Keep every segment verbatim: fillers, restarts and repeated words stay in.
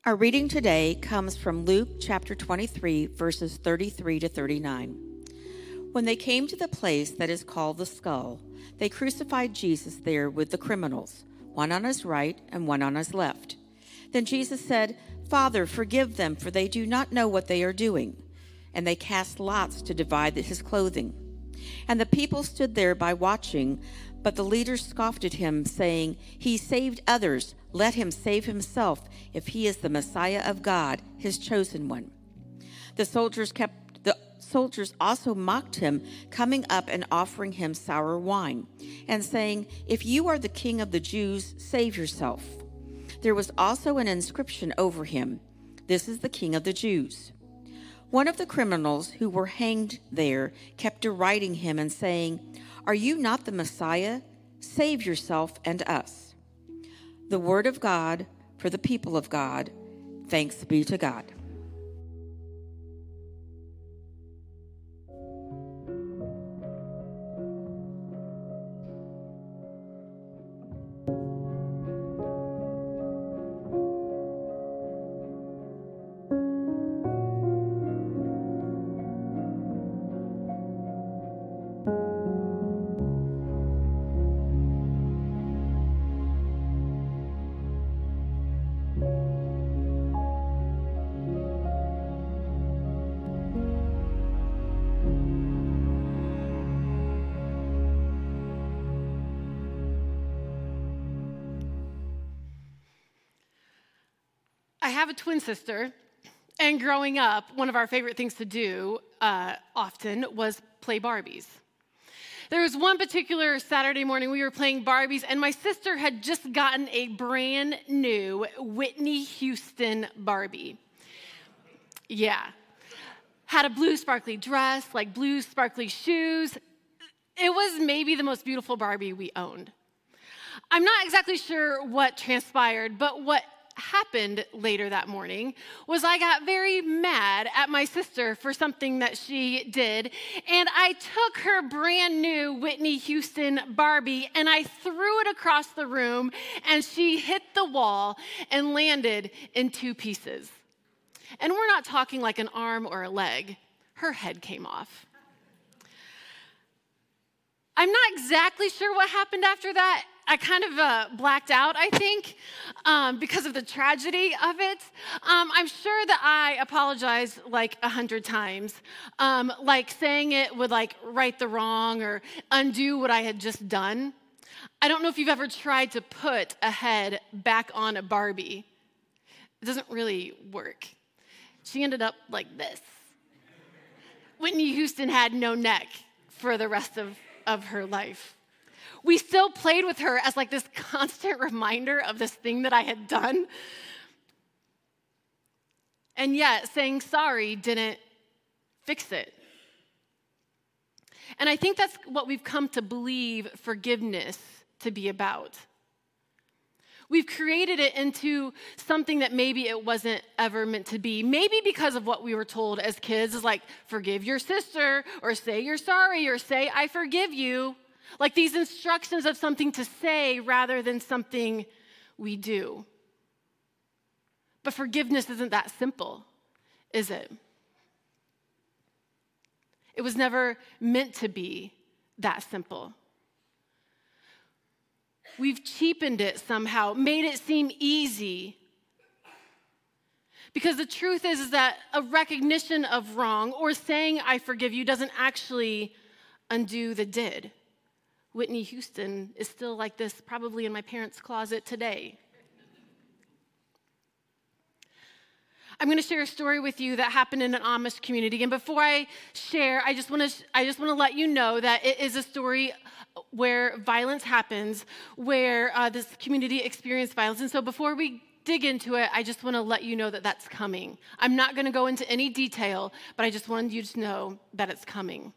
Our reading today comes from Luke chapter twenty-three, verses thirty-three to thirty-nine. When they came to the place that is called the Skull, they crucified Jesus there with the criminals, one on his right and one on his left. Then Jesus said, "Father, forgive them, for they do not know what they are doing." And they cast lots to divide his clothing. And the people stood there by watching, but the leaders scoffed at him, saying, "He saved others. Let him save himself, if he is the Messiah of God, his chosen one." The soldiers kept the soldiers also mocked him, coming up and offering him sour wine, and saying, "If you are the king of the Jews, save yourself." There was also an inscription over him, "This is the King of the Jews." One of the criminals who were hanged there kept deriding him and saying, "Are you not the Messiah? Save yourself and us." The word of God for the people of God. Thanks be to God. I have a twin sister, and growing up, one of our favorite things to do uh, often was play Barbies. There was one particular Saturday morning we were playing Barbies, and my sister had just gotten a brand new Whitney Houston Barbie. Yeah. Had a blue sparkly dress, like blue sparkly shoes. It was maybe the most beautiful Barbie we owned. I'm not exactly sure what transpired, but what happened later that morning was I got very mad at my sister for something that she did, and I took her brand new Whitney Houston Barbie and I threw it across the room, and she hit the wall and landed in two pieces. And we're not talking like an arm or a leg. Her head came off. I'm not exactly sure what happened after that. I kind of uh, blacked out, I think, um, because of the tragedy of it. Um, I'm sure that I apologized like a hundred times, um, like saying it would like right the wrong or undo what I had just done. I don't know if you've ever tried to put a head back on a Barbie. It doesn't really work. She ended up like this. Whitney Houston had no neck for the rest of, of her life. We still played with her as like this constant reminder of this thing that I had done. And yet, saying sorry didn't fix it. And I think that's what we've come to believe forgiveness to be about. We've created it into something that maybe it wasn't ever meant to be. Maybe because of what we were told as kids is like, forgive your sister, or say you're sorry, or say I forgive you. Like these instructions of something to say rather than something we do. But forgiveness isn't that simple, is it? It was never meant to be that simple. We've cheapened it somehow, made it seem easy. Because the truth is, is that a recognition of wrong or saying I forgive you doesn't actually undo the did. Whitney Houston is still like this, probably in my parents' closet today. I'm going to share a story with you that happened in an Amish community. And before I share, I just want to I just want to let you know that it is a story where violence happens, where uh, this community experienced violence. And so before we dig into it, I just want to let you know that that's coming. I'm not going to go into any detail, but I just wanted you to know that it's coming.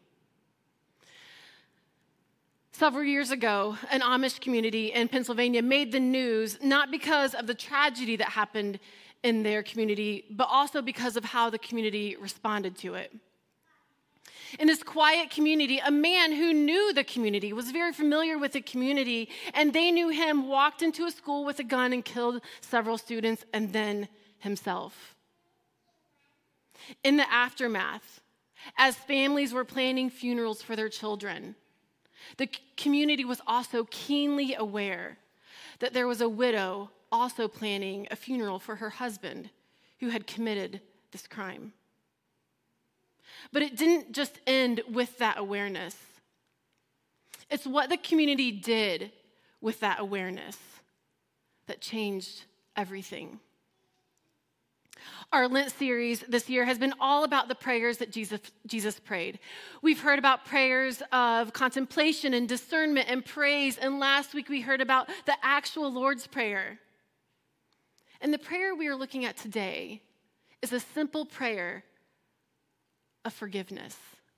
Several years ago, an Amish community in Pennsylvania made the news not because of the tragedy that happened in their community, but also because of how the community responded to it. In this quiet community, a man who knew the community, was very familiar with the community, and they knew him, walked into a school with a gun and killed several students, and then himself. In the aftermath, as families were planning funerals for their children, the community was also keenly aware that there was a widow also planning a funeral for her husband who had committed this crime. But it didn't just end with that awareness. It's what the community did with that awareness that changed everything. Our Lent series this year has been all about the prayers that Jesus, Jesus prayed. We've heard about prayers of contemplation and discernment and praise, and last week we heard about the actual Lord's Prayer. And the prayer we are looking at today is a simple prayer of forgiveness.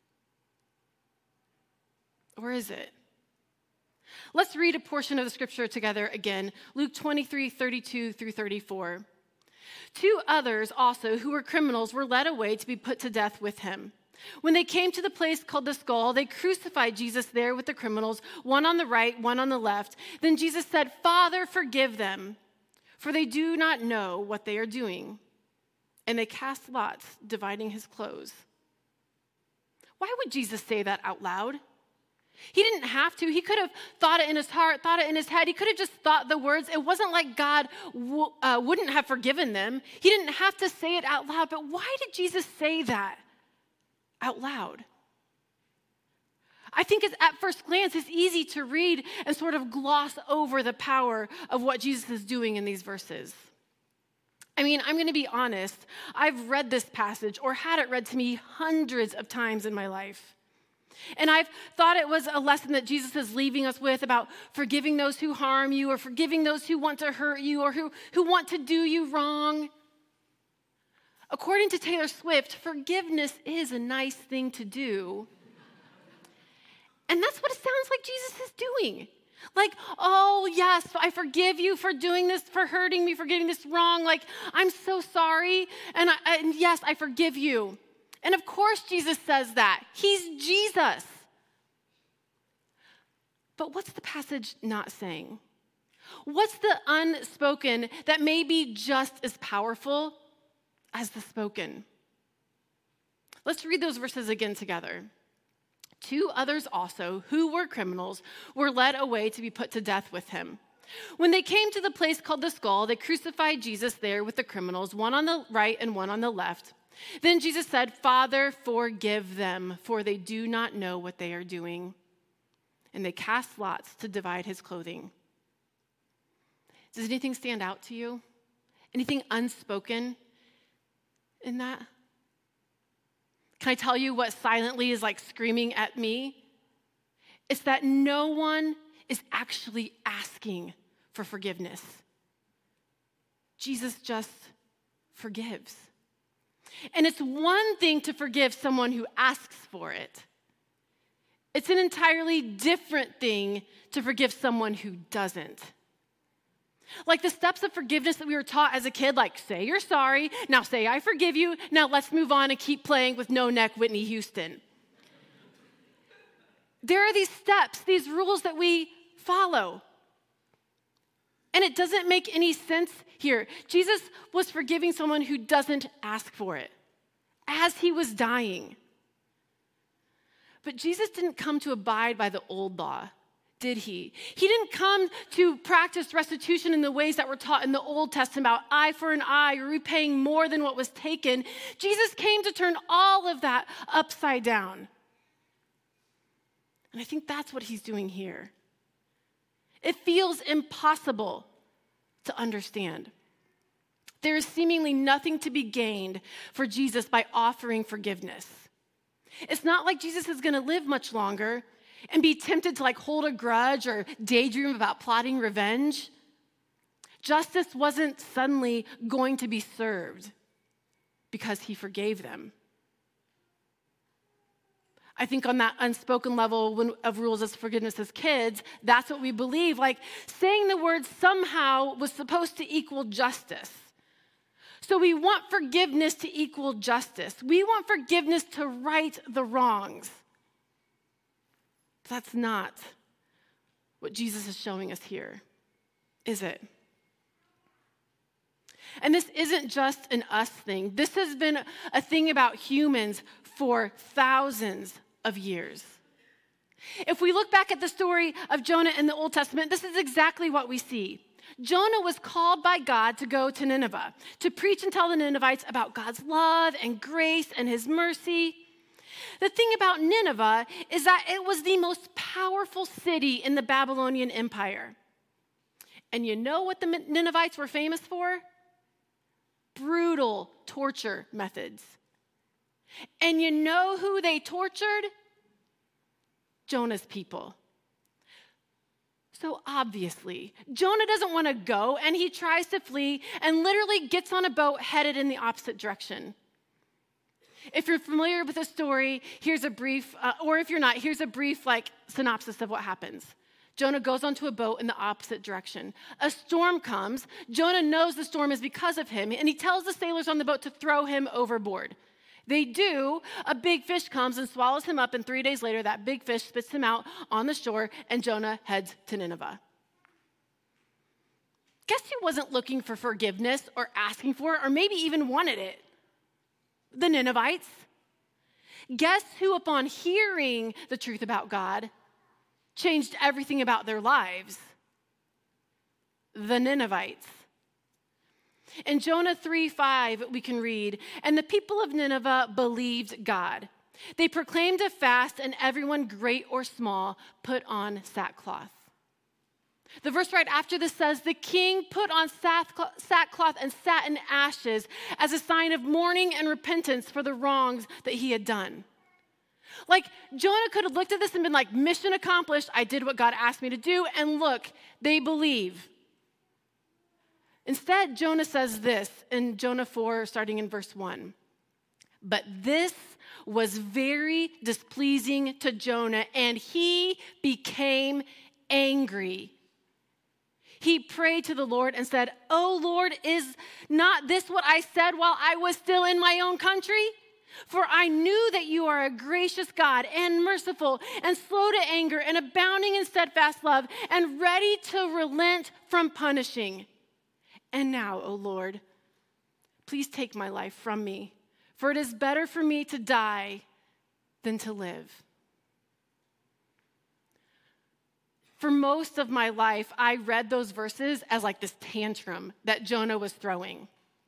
Or is it? Let's read a portion of the scripture together again. Luke twenty-three, thirty-two through thirty-four. Two others also who were criminals were led away to be put to death with him. When they came to the place called the Skull, they crucified Jesus there with the criminals, one on the right, one on the left. Then Jesus said, "Father, forgive them, for they do not know what they are doing." And they cast lots, dividing his clothes. Why would Jesus say that out loud? He didn't have to. He could have thought it in his heart, thought it in his head. He could have just thought the words. It wasn't like God w- uh, wouldn't have forgiven them. He didn't have to say it out loud. But why did Jesus say that out loud? I think it's, at first glance, it's easy to read and sort of gloss over the power of what Jesus is doing in these verses. I mean, I'm going to be honest. I've read this passage or had it read to me hundreds of times in my life. And I've thought it was a lesson that Jesus is leaving us with about forgiving those who harm you or forgiving those who want to hurt you or who, who want to do you wrong. According to Taylor Swift, forgiveness is a nice thing to do. And that's what it sounds like Jesus is doing. Like, oh, yes, I forgive you for doing this, for hurting me, for getting this wrong. Like, I'm so sorry. And, I, and yes, I forgive you. And of course Jesus says that. He's Jesus. But what's the passage not saying? What's the unspoken that may be just as powerful as the spoken? Let's read those verses again together. Two others also, who were criminals, were led away to be put to death with him. When they came to the place called the Skull, they crucified Jesus there with the criminals, one on the right and one on the left. Then Jesus said, "Father, forgive them, for they do not know what they are doing." And they cast lots to divide his clothing. Does anything stand out to you? Anything unspoken in that? Can I tell you what silently is like screaming at me? It's that no one is actually asking for forgiveness. Jesus just forgives. And it's one thing to forgive someone who asks for it. It's an entirely different thing to forgive someone who doesn't. Like the steps of forgiveness that we were taught as a kid, like say you're sorry, now say I forgive you, now let's move on and keep playing with No Neck Whitney Houston. There are these steps, these rules that we follow. And it doesn't make any sense here. Jesus was forgiving someone who doesn't ask for it as he was dying. But Jesus didn't come to abide by the old law, did he? He didn't come to practice restitution in the ways that were taught in the Old Testament about eye for an eye, repaying more than what was taken. Jesus came to turn all of that upside down. And I think that's what he's doing here. It feels impossible to understand. There is seemingly nothing to be gained for Jesus by offering forgiveness. It's not like Jesus is going to live much longer and be tempted to like hold a grudge or daydream about plotting revenge. Justice wasn't suddenly going to be served because he forgave them. I think on that unspoken level of rules as forgiveness as kids, that's what we believe. Like saying the word somehow was supposed to equal justice. So we want forgiveness to equal justice. We want forgiveness to right the wrongs. But that's not what Jesus is showing us here, is it? And this isn't just an us thing. This has been a thing about humans for thousands of years. If we look back at the story of Jonah in the Old Testament, this is exactly what we see. Jonah was called by God to go to Nineveh, to preach and tell the Ninevites about God's love and grace and his mercy. The thing about Nineveh is that it was the most powerful city in the Babylonian Empire. And you know what the Ninevites were famous for? Brutal torture methods. And you know who they tortured? Jonah's people. So obviously, Jonah doesn't want to go, and he tries to flee and literally gets on a boat headed in the opposite direction. If you're familiar with the story, here's a brief, uh, or if you're not, here's a brief like synopsis of what happens. Jonah goes onto a boat in the opposite direction. A storm comes. Jonah knows the storm is because of him, and he tells the sailors on the boat to throw him overboard. They do. A big fish comes and swallows him up, and three days later, that big fish spits him out on the shore, and Jonah heads to Nineveh. Guess who wasn't looking for forgiveness or asking for it, or maybe even wanted it? The Ninevites. Guess who, upon hearing the truth about God, changed everything about their lives? The Ninevites. In Jonah three five, we can read, "And the people of Nineveh believed God. They proclaimed a fast, and everyone, great or small, put on sackcloth." The verse right after this says, "The king put on sackcloth and sat in ashes as a sign of mourning and repentance for the wrongs that he had done." Like, Jonah could have looked at this and been like, mission accomplished, I did what God asked me to do, and look, they believe. Instead, Jonah says this in Jonah four, starting in verse one. "But this was very displeasing to Jonah, and he became angry. He prayed to the Lord and said, 'Oh Lord, is not this what I said while I was still in my own country? For I knew that you are a gracious God and merciful and slow to anger and abounding in steadfast love and ready to relent from punishing. And now, O Lord, please take my life from me, for it is better for me to die than to live.'" For most of my life, I read those verses as like this tantrum that Jonah was throwing.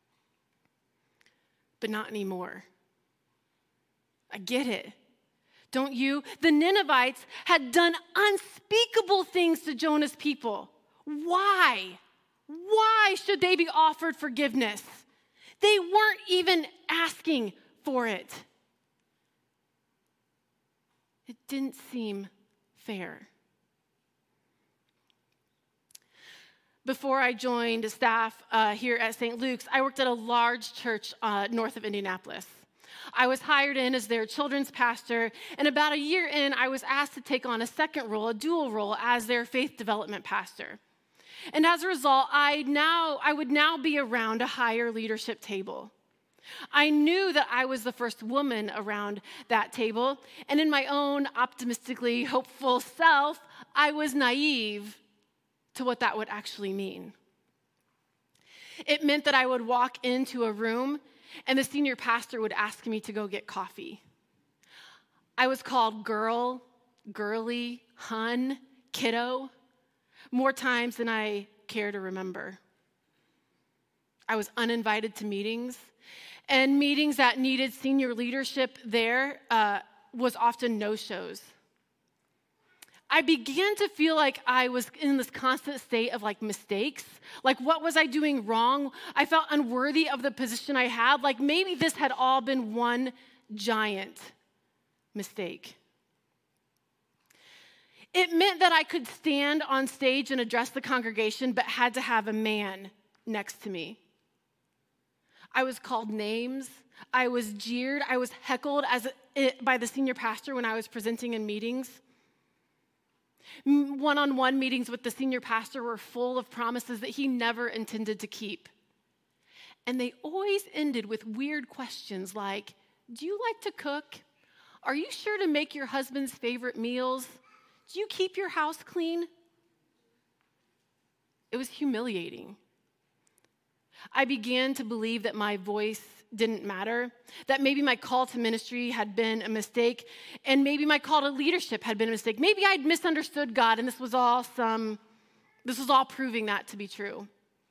But not anymore. I get it. Don't you? The Ninevites had done unspeakable things to Jonah's people. Why? Why should they be offered forgiveness? They weren't even asking for it. It didn't seem fair. Before I joined staff uh, here at Saint Luke's, I worked at a large church uh, north of Indianapolis. I was hired in as their children's pastor, and about a year in, I was asked to take on a second role, a dual role, as their faith development pastor. And as a result, I now I would now be around a higher leadership table. I knew that I was the first woman around that table, and in my own optimistically hopeful self, I was naive to what that would actually mean. It meant that I would walk into a room and the senior pastor would ask me to go get coffee. I was called girl, girly, hun, kiddo, more times than I care to remember. I was uninvited to meetings, and meetings that needed senior leadership there uh, was often no-shows. I began to feel like I was in this constant state of like mistakes. Like, what was I doing wrong? I felt unworthy of the position I had. Like, maybe this had all been one giant mistake. It meant that I could stand on stage and address the congregation, but had to have a man next to me. I was called names. I was jeered. I was heckled as a, by the senior pastor when I was presenting in meetings. One-on-one meetings with the senior pastor were full of promises that he never intended to keep. And they always ended with weird questions like, "Do you like to cook? Are you sure to make your husband's favorite meals? Do you keep your house clean?" It was humiliating. I began to believe that my voice didn't matter, that maybe my call to ministry had been a mistake, and maybe my call to leadership had been a mistake. Maybe I'd misunderstood God, and this was all some, this was all proving that to be true.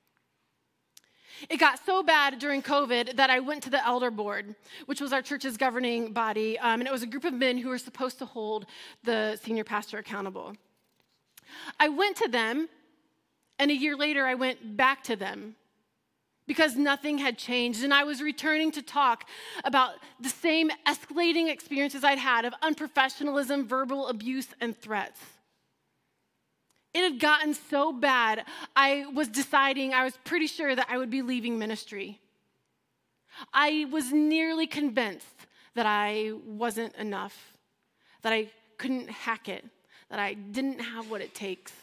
It got so bad during COVID that I went to the elder board, which was our church's governing body, um, and it was a group of men who were supposed to hold the senior pastor accountable. I went to them, and a year later I went back to them because nothing had changed, and I was returning to talk about the same escalating experiences I'd had of unprofessionalism, verbal abuse, and threats. It had gotten so bad, I was deciding, I was pretty sure that I would be leaving ministry. I was nearly convinced that I wasn't enough, that I couldn't hack it, that I didn't have what it takes.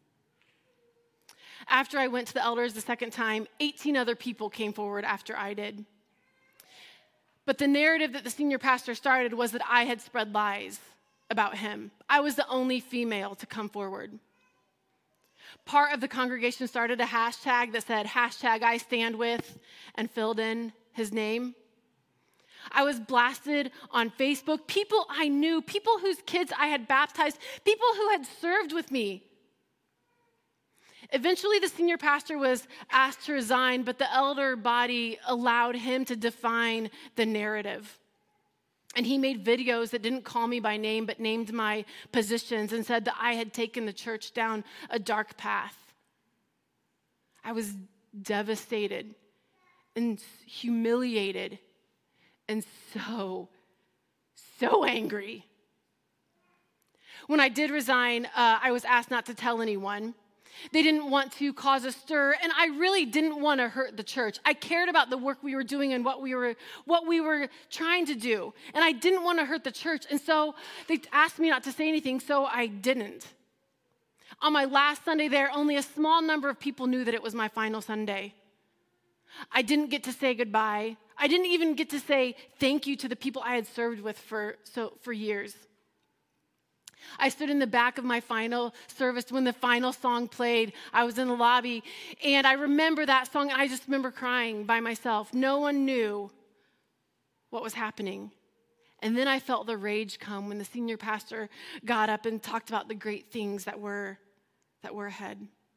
After I went to the elders the second time, eighteen other people came forward after I did. But the narrative that the senior pastor started was that I had spread lies about him. I was the only female to come forward. Part of the congregation started a hashtag that said, hashtag I stand with, and filled in his name. I was blasted on Facebook. People I knew, people whose kids I had baptized, people who had served with me. Eventually, the senior pastor was asked to resign, but the elder body allowed him to define the narrative. And he made videos that didn't call me by name, but named my positions and said that I had taken the church down a dark path. I was devastated and humiliated and so, so angry. When I did resign, uh, I was asked not to tell anyone. They didn't want to cause a stir, and I really didn't want to hurt the church. I cared about the work we were doing and what we were what we were trying to do, and I didn't want to hurt the church, and so they asked me not to say anything, so I didn't. On my last Sunday there, only a small number of people knew that it was my final Sunday. I didn't get to say goodbye. I didn't even get to say thank you to the people I had served with for so for years. I stood in the back of my final service when the final song played. I was in the lobby, and I remember that song, and I just remember crying by myself. No one knew what was happening. And then I felt the rage come when the senior pastor got up and talked about the great things that were, that were ahead.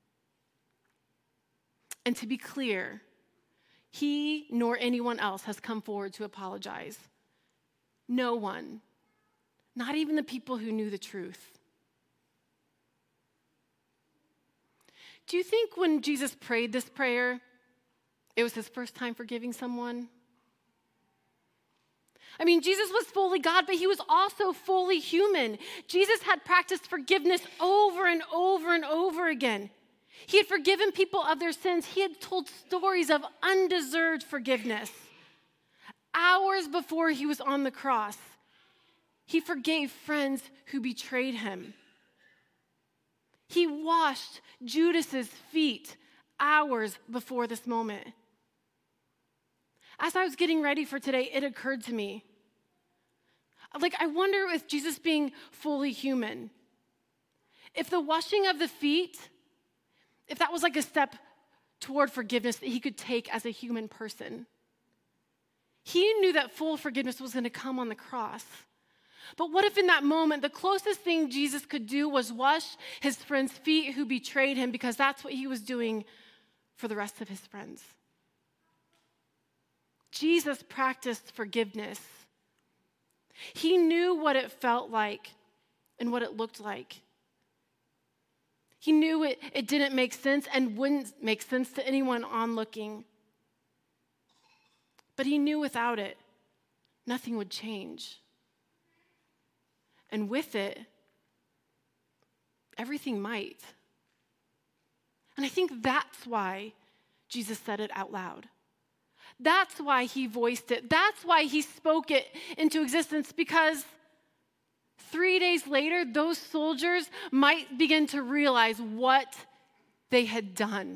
And to be clear, he nor anyone else has come forward to apologize. No one. Not even the people who knew the truth. Do you think when Jesus prayed this prayer, it was his first time forgiving someone? I mean, Jesus was fully God, but he was also fully human. Jesus had practiced forgiveness over and over and over again. He had forgiven people of their sins. He had told stories of undeserved forgiveness. Hours before he was on the cross, he forgave friends who betrayed him. He washed Judas's feet hours before this moment. As I was getting ready for today, it occurred to me, like, I wonder if Jesus being fully human, if the washing of the feet, if that was like a step toward forgiveness that he could take as a human person. He knew that full forgiveness was going to come on the cross. But what if in that moment, the closest thing Jesus could do was wash his friends' feet who betrayed him, because that's what he was doing for the rest of his friends. Jesus practiced forgiveness. He knew what it felt like and what it looked like. He knew it, it didn't make sense and wouldn't make sense to anyone onlooking. But he knew without it, nothing would change. And with it, everything might. And I think that's why Jesus said it out loud. That's why he voiced it. That's why he spoke it into existence, because three days later, those soldiers might begin to realize what they had done.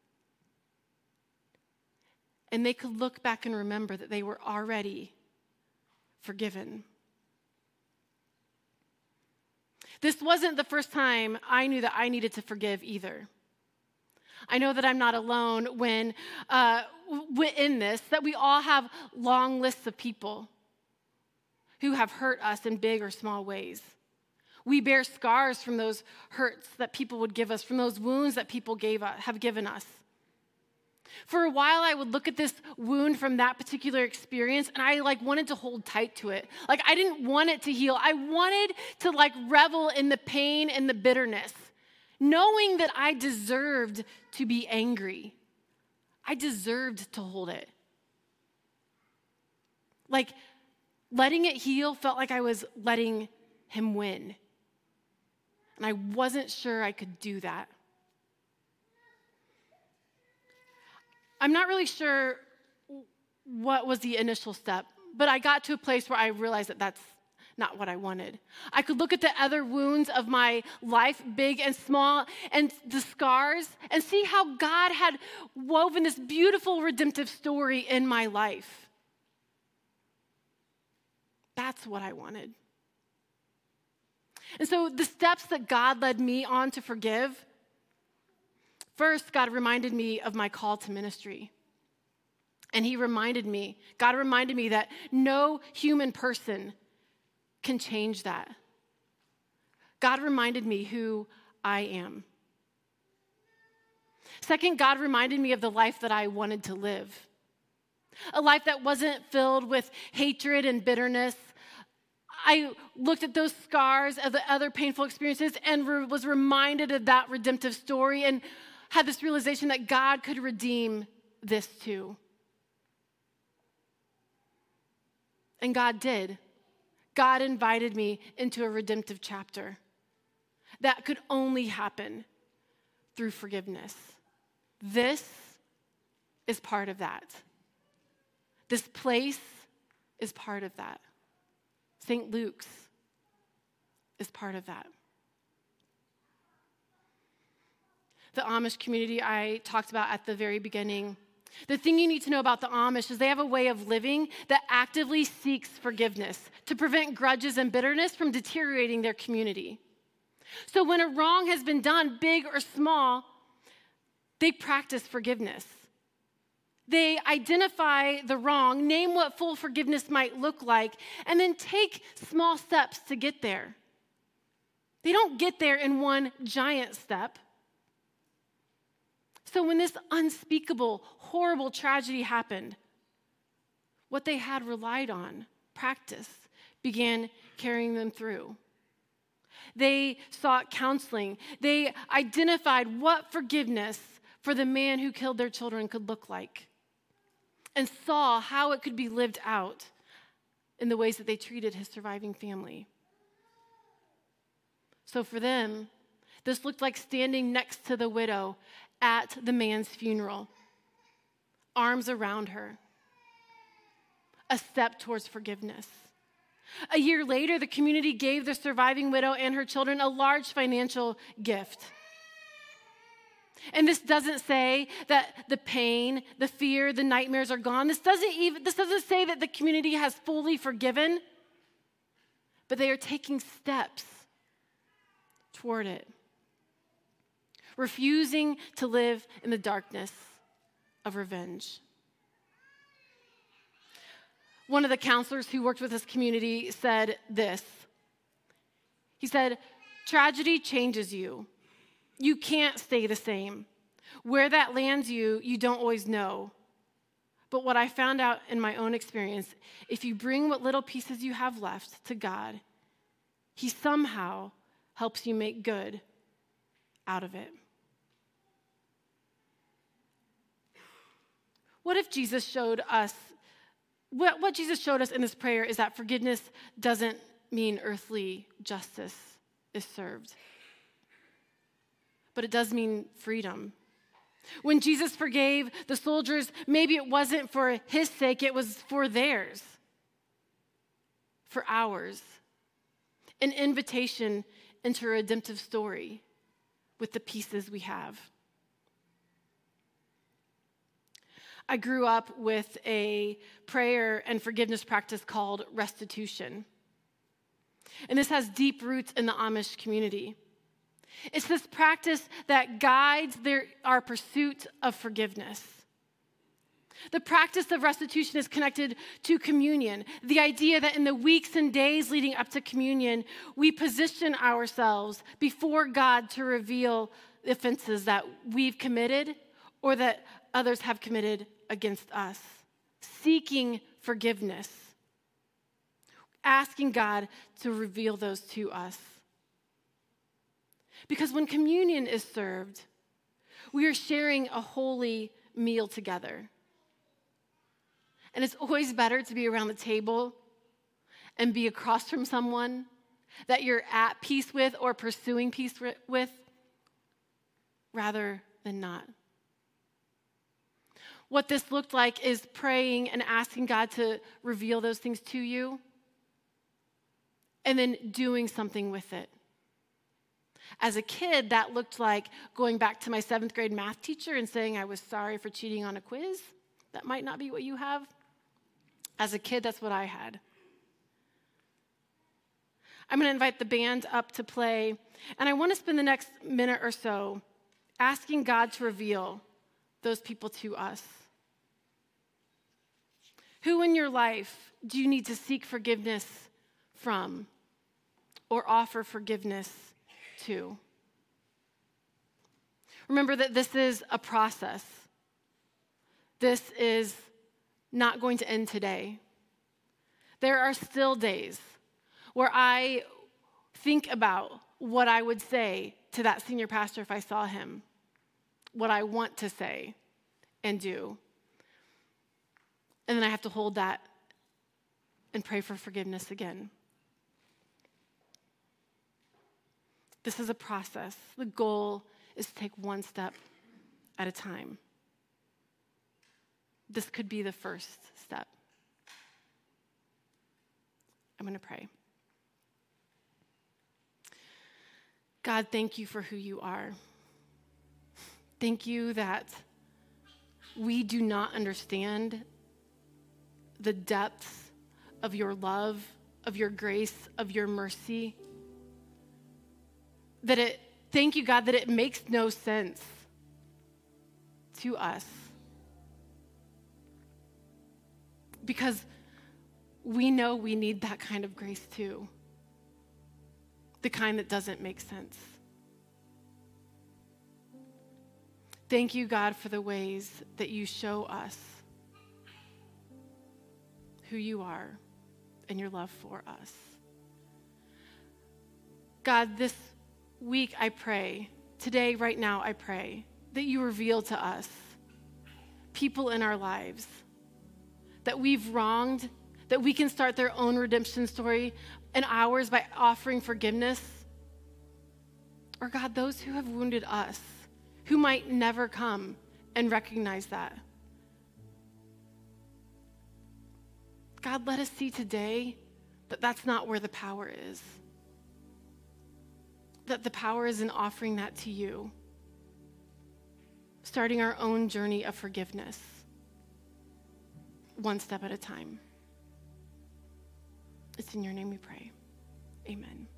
And they could look back and remember that they were already forgiven. This wasn't the first time I knew that I needed to forgive either. I know that I'm not alone when uh, w- in this, that we all have long lists of people who have hurt us in big or small ways. We bear scars from those hurts that people would give us, from those wounds that people gave us, have given us. For a while, I would look at this wound from that particular experience, and I like wanted to hold tight to it. Like I didn't want it to heal. I wanted to like revel in the pain and the bitterness, knowing that I deserved to be angry. I deserved to hold it. Like letting it heal felt like I was letting him win. And I wasn't sure I could do that. I'm not really sure what was the initial step, but I got to a place where I realized that that's not what I wanted. I could look at the other wounds of my life, big and small, and the scars, and see how God had woven this beautiful redemptive story in my life. That's what I wanted. And so the steps that God led me on to forgive, first, God reminded me of my call to ministry. And he reminded me, God reminded me that no human person can change that. God reminded me who I am. Second, God reminded me of the life that I wanted to live. A life that wasn't filled with hatred and bitterness. I looked at those scars of the other painful experiences and re- was reminded of that redemptive story and had this realization that God could redeem this too. And God did. God invited me into a redemptive chapter that could only happen through forgiveness. This is part of that. This place is part of that. Saint Luke's is part of that. The Amish community I talked about at the very beginning. The thing you need to know about the Amish is they have a way of living that actively seeks forgiveness to prevent grudges and bitterness from deteriorating their community. So when a wrong has been done, big or small, they practice forgiveness. They identify the wrong, name what full forgiveness might look like, and then take small steps to get there. They don't get there in one giant step. So when this unspeakable, horrible tragedy happened, what they had relied on, practice, began carrying them through. They sought counseling. They identified what forgiveness for the man who killed their children could look like, and saw how it could be lived out in the ways that they treated his surviving family. So for them, this looked like standing next to the widow at the man's funeral, arms around her, a step towards forgiveness. A year later, the community gave the surviving widow and her children a large financial gift. And this doesn't say that the pain, the fear, the nightmares are gone. This doesn't even this doesn't say that the community has fully forgiven, but they are taking steps toward it. Refusing to live in the darkness of revenge. One of the counselors who worked with this community said this. He said, "Tragedy changes you. You can't stay the same. Where that lands you, you don't always know. But what I found out in my own experience, if you bring what little pieces you have left to God, he somehow helps you make good out of it." What if Jesus showed us, what, what Jesus showed us in this prayer is that forgiveness doesn't mean earthly justice is served, but it does mean freedom. When Jesus forgave the soldiers, maybe it wasn't for his sake, it was for theirs, for ours. An invitation into a redemptive story with the pieces we have. I grew up with a prayer and forgiveness practice called restitution. And this has deep roots in the Amish community. It's this practice that guides their, our pursuit of forgiveness. The practice of restitution is connected to communion. The idea that in the weeks and days leading up to communion, we position ourselves before God to reveal the offenses that we've committed or that others have committed against us. Seeking forgiveness. Asking God to reveal those to us. Because when communion is served, we are sharing a holy meal together. And it's always better to be around the table and be across from someone that you're at peace with or pursuing peace with rather than not. What this looked like is praying and asking God to reveal those things to you and then doing something with it. As a kid, that looked like going back to my seventh grade math teacher and saying I was sorry for cheating on a quiz. That might not be what you have. As a kid, that's what I had. I'm going to invite the band up to play, and I want to spend the next minute or so asking God to reveal those people to us. Who in your life do you need to seek forgiveness from or offer forgiveness to? Remember that this is a process. This is not going to end today. There are still days where I think about what I would say to that senior pastor if I saw him, what I want to say and do. And then I have to hold that and pray for forgiveness again. This is a process. The goal is to take one step at a time. This could be the first step. I'm going to pray. God, thank you for who you are. Thank you that we do not understand the depths of your love, of your grace, of your mercy. That it, thank you, God, that it makes no sense to us. Because we know we need that kind of grace too. The kind that doesn't make sense. Thank you, God, for the ways that you show us who you are and your love for us. God, this week I pray, today, right now, I pray that you reveal to us people in our lives that we've wronged, that we can start their own redemption story and ours by offering forgiveness. Or God, those who have wounded us, who might never come and recognize that. God, let us see today that that's not where the power is. That the power is in offering that to you. Starting our own journey of forgiveness. One step at a time. It's in your name we pray. Amen.